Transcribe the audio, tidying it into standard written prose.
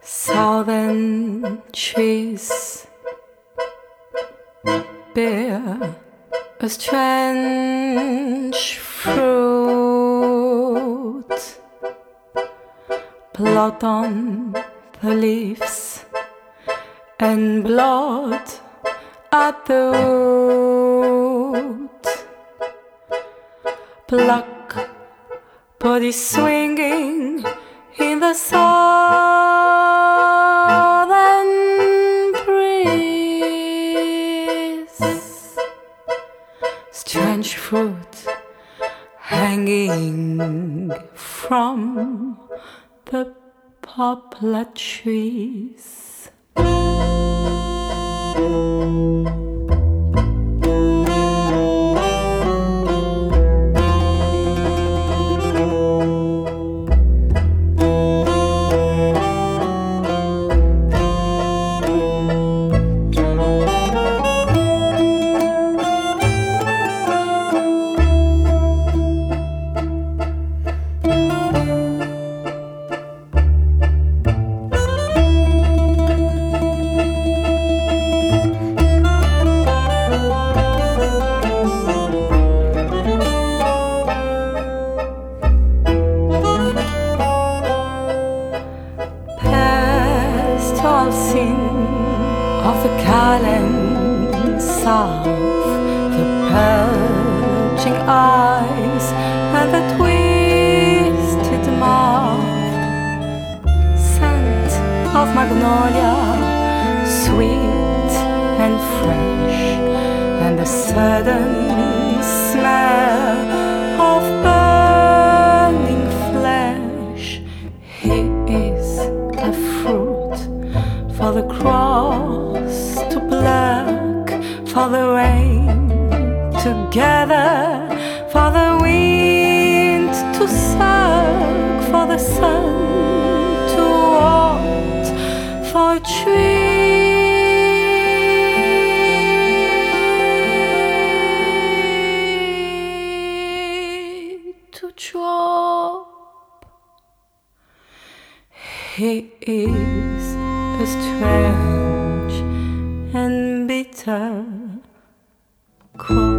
Southern trees bear a strange fruit. Blood on the leaves and blood at the root. Black body swinging in the southern breeze. Strange fruit hanging from the poplar trees. Tall scene of the Calend South, the bulging eyes and the twisted mouth, scent of magnolia, sweet and fresh, and the sudden smell of burning flesh. He is a fruit for the cross to black, for the rain to gather, for the wind to suck, for the sun to want, for a tree to drop. He is a strange and bitter crop.